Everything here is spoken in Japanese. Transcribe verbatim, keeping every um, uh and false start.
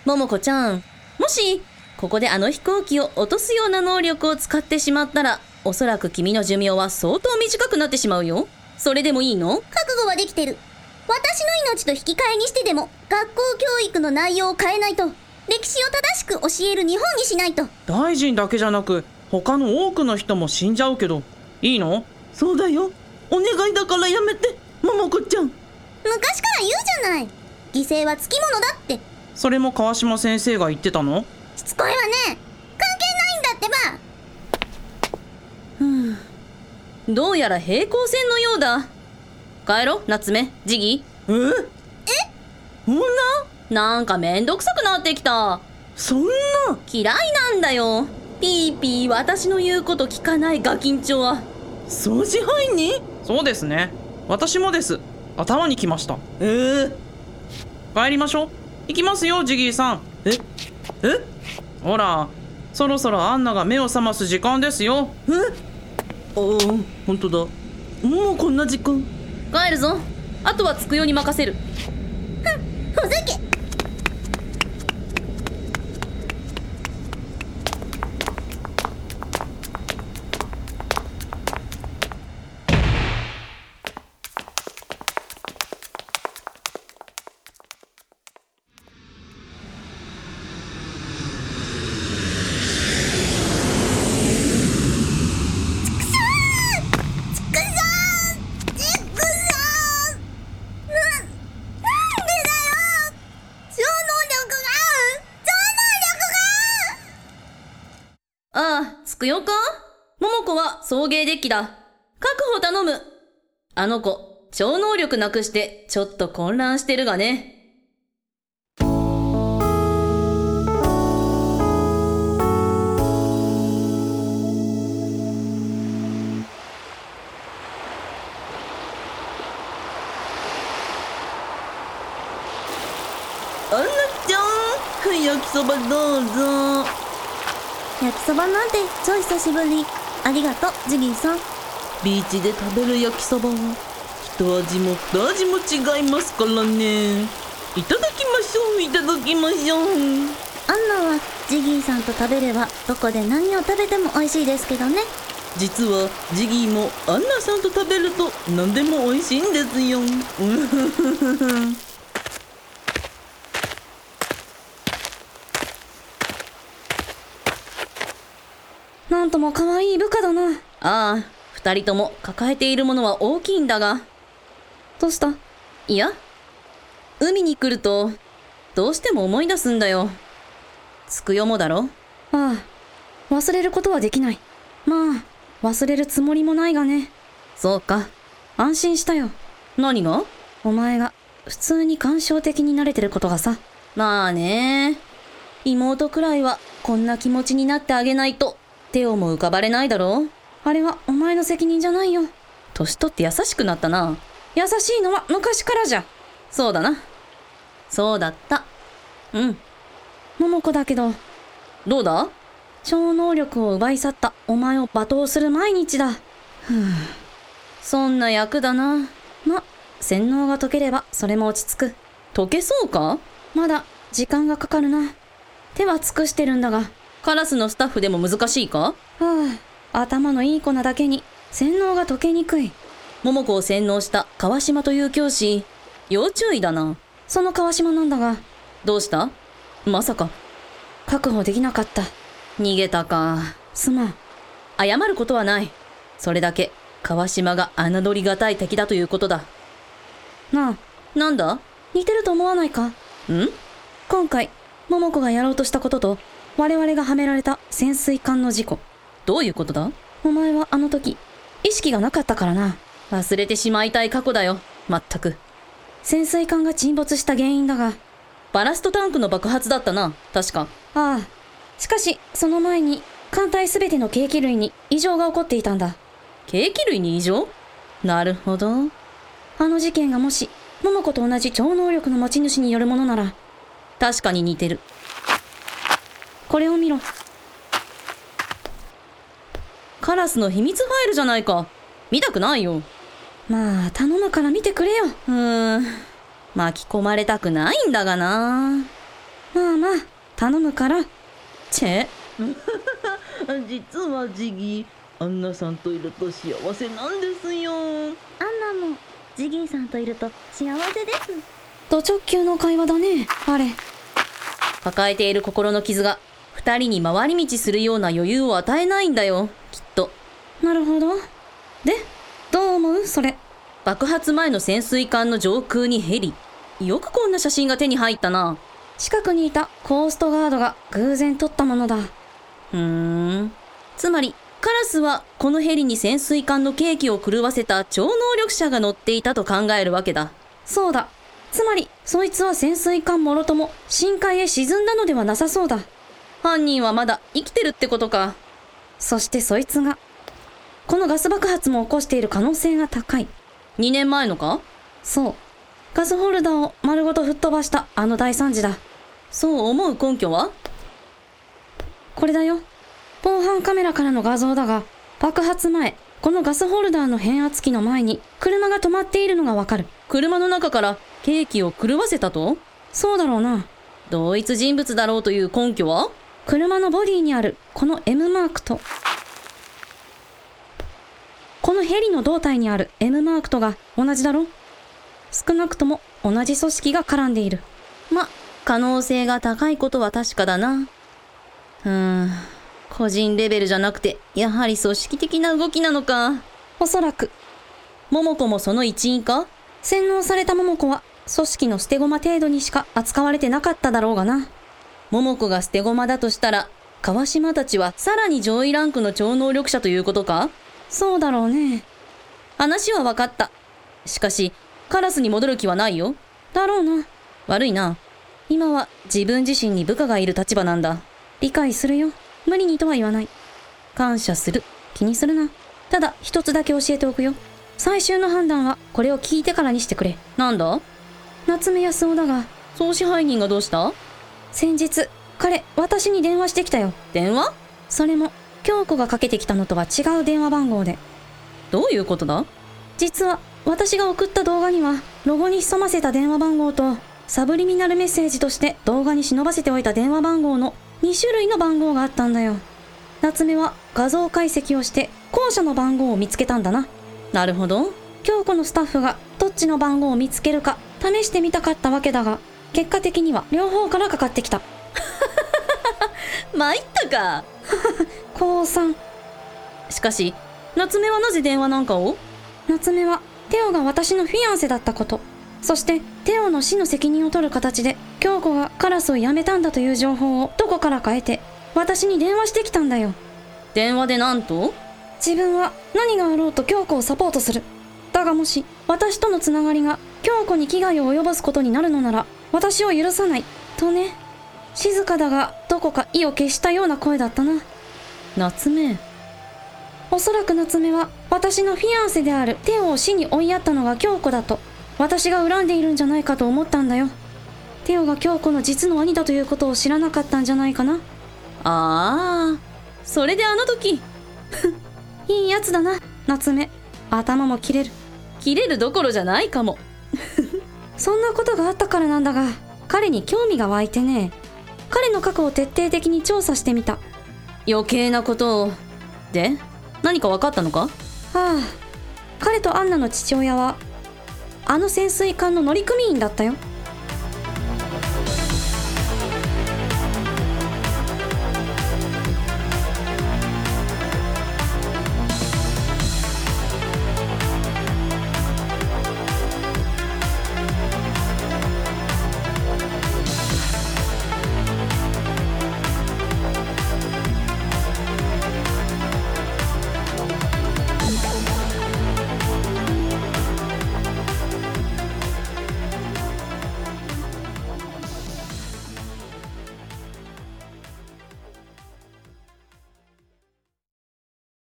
桃子ちゃん、もしここであの飛行機を落とすような能力を使ってしまったら、おそらく君の寿命は相当短くなってしまうよ。それでもいいの？ 覚悟はできてる。私の命と引き換えにしてでも学校教育の内容を変えないと、歴史を正しく教える日本にしないと。 大臣だけじゃなく他の多くの人も死んじゃうけど、いいの？ そうだよ、お願いだからやめて、桃子ちゃん。 昔から言うじゃない、犠牲はつきものだって。 それも川島先生が言ってたの？ しつこいわね。関係ないんだってば。 ふぅ、どうやら平行線のようだ。帰ろ、夏目、ジギー。ええほんな？ なんかめんどくさくなってきた。 そんな。 嫌いなんだよ、ピーピー私の言うこと聞かないガキンチョは。 掃除範囲に？ そうですね、私もです。頭にきました。 えー、 帰りましょう。行きますよ、ジギーさん。 ええほら、そろそろアンナが目を覚ます時間ですよ。 えああ、ほんとだ、もうこんな時間。 帰るぞ、あとはつくよに任せる。 ふん、ふざけ。 ああ、つくよか？桃子は送迎デッキだ。確保頼む。あの子、超能力なくしてちょっと混乱してるがね。 アンナちゃん、焼きそばどうぞ。 焼きそばなんて超久しぶり。ありがとう、ジギーさん。 ビーチで食べる焼きそばは一味も二味も違いますからね。いただきましょう、いただきましょう。 アンナはジギーさんと食べればどこで何を食べても美味しいですけどね。 実はジギーもアンナさんと食べると何でも美味しいんですよ。 なんとも可愛い部下だな。ああ、二人とも抱えているものは大きいんだが。どうした？いや、海に来るとどうしても思い出すんだよ。つくよもだろ？ああ、忘れることはできない。まあ、忘れるつもりもないがね。そうか、安心したよ。何が？お前が普通に感傷的になれてることがさ。まあね、妹くらいはこんな気持ちになってあげないと手をも浮かばれないだろう。あれはお前の責任じゃないよ。年取って優しくなったな。優しいのは昔からじゃ。そうだな。そうだった。うん。桃子だけど、どうだ？超能力を奪い去ったお前を罵倒する毎日だ。ふぅ。そんな役だな。ま、洗脳が解ければそれも落ち着く。解けそうか？まだ時間がかかるな。手は尽くしてるんだが。カラスのスタッフでも難しいか？はあ、頭のいい子なだけに洗脳が解けにくい。桃子を洗脳した川島という教師、要注意だな。その川島なんだが。どうした？まさか確保できなかった。逃げたか。すまん。謝ることはない。それだけ川島が侮りがたい敵だということだ。なあ、なんだ？似てると思わないか？ん？今回桃子がやろうとしたことと我々がはめられた潜水艦の事故。どういうことだ？お前はあの時意識がなかったからな。忘れてしまいたい過去だよ、まったく。潜水艦が沈没した原因だが、バラストタンクの爆発だったな、確か。ああ。しかしその前に艦隊すべての計器類に異常が起こっていたんだ。計器類に異常？なるほど。あの事件がもし桃子と同じ超能力の持ち主によるものなら確かに似てる。これを見ろ。カラスの秘密ファイルじゃないか。見たくないよ。まあ頼むから見てくれよ。うーん、巻き込まれたくないんだがな。 まあまあ頼むから。チェ。 実はジギー、アンナさんといると幸せなんですよ。 アンナもジギーさんといると幸せです。 ド直球の会話だね、あれ。抱えている心の傷が二人に回り道するような余裕を与えないんだよ、きっと。なるほど。で、どう思うそれ。爆発前の潜水艦の上空にヘリ。よくこんな写真が手に入ったな。近くにいたコーストガードが偶然撮ったものだ。うーん。つまり、カラスはこのヘリに潜水艦の計器を狂わせた超能力者が乗っていたと考えるわけだ。そうだ。つまり、そいつは潜水艦もろとも深海へ沈んだのではなさそうだ。犯人はまだ生きてるってことか。そしてそいつが、このガス爆発も起こしている可能性が高い。にねんまえのか？そう。ガスホルダーを丸ごと吹っ飛ばしたあの大惨事だ。そう思う根拠は？これだよ。防犯カメラからの画像だが、爆発前、このガスホルダーの変圧器の前に車が止まっているのがわかる。車の中から計器を狂わせたと？そうだろうな。同一人物だろうという根拠は？車のボディにあるこの エム マークと、このヘリの胴体にある エム マークとが同じだろ？少なくとも同じ組織が絡んでいる。ま、可能性が高いことは確かだな。うーん、個人レベルじゃなくて、やはり組織的な動きなのか。おそらく。桃子もその一員か？洗脳された桃子は、組織の捨て駒程度にしか扱われてなかっただろうがな。桃子が捨て駒だとしたら、川島たちはさらに上位ランクの超能力者ということか？そうだろうね。話は分かった。しかし、カラスに戻る気はないよ。だろうな。悪いな。今は自分自身に部下がいる立場なんだ。理解するよ。無理にとは言わない。感謝する。気にするな。ただ一つだけ教えておくよ。最終の判断はこれを聞いてからにしてくれ。なんだ？夏目康夫だが、総支配人がどうした？先日、彼、私に電話してきたよ。電話？それも、京子がかけてきたのとは違う電話番号で。どういうことだ？実は、私が送った動画には、ロゴに潜ませた電話番号と、サブリミナルメッセージとして動画に忍ばせておいた電話番号のに種類の番号があったんだよ。夏目は画像解析をして、後者の番号を見つけたんだな。なるほど。京子のスタッフがどっちの番号を見つけるか試してみたかったわけだが、結果的には両方からかかってきた。参ったか。降参。しかし、夏目はなぜ電話なんかを？夏目は、テオが私のフィアンセだったこと。そして、テオの死の責任を取る形で、京子がカラスを辞めたんだという情報をどこからか得て、私に電話してきたんだよ。電話でなんと？自分は何があろうと京子をサポートする。だがもし、私とのつながりが京子に危害を及ぼすことになるのなら、私を許さない。とね。静かだが、どこか意を決したような声だったな。夏目。おそらく夏目は、私のフィアンセであるテオを死に追いやったのが京子だと、私が恨んでいるんじゃないかと思ったんだよ。テオが京子の実の兄だということを知らなかったんじゃないかな。ああ、それであの時。いいやつだな、夏目。頭も切れる。切れるどころじゃないかも。そんなことがあったからなんだが、彼に興味が湧いてね。彼の過去を徹底的に調査してみた。余計なことを。で、何か分かったのか？ああ、彼とアンナの父親は、あの潜水艦の乗組員だったよ。